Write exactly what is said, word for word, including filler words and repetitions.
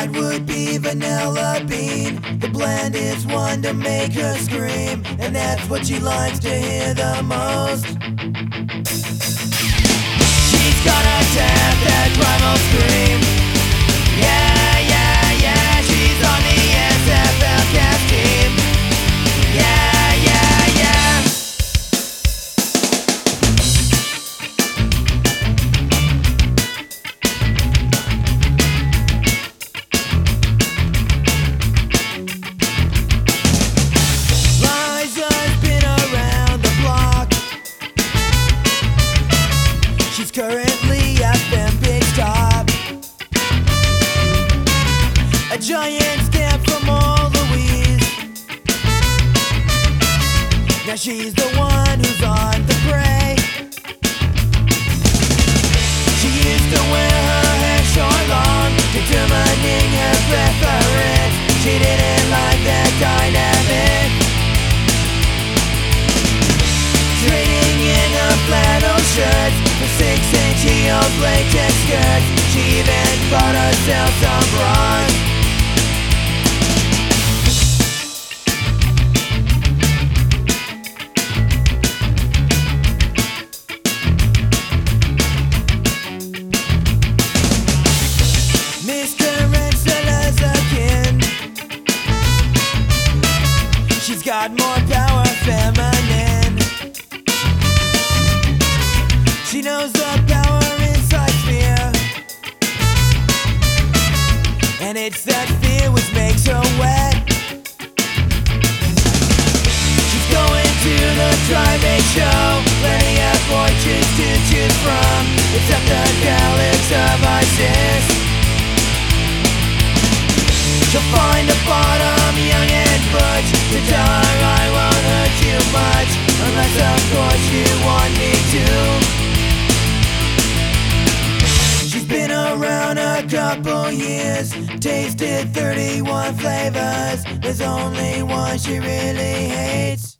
night would be vanilla bean. The blend is one to make her scream, and that's what she likes to hear the most. She's gonna tap that primal scream. Yeah, yeah, yeah, she's on the S F L cast team. Yeah, yeah, yeah. Liza's been around the block. She's currently at them big top. A giant stamp from all Louise. Now she's the one who's on the prey. She used to wear her hair short long, determining her preference. She didn't like that dynamic. Trading in her flannel shirts for six inch heels, latex skirts. She even bought herself some bronze. Mister Rensselaer's a kin. She's got more power, feminine. She knows the power inside fear, and it's that fear which makes her wet. She's going to the Tri-Base show, plenty of fortunes to choose from, except the calyx of Isis. She'll find the bottom, young and butch, to tell her I won't hurt you much, unless of course you want me to. She's been around a couple years, tasted thirty-one flavors. There's only one she really hates.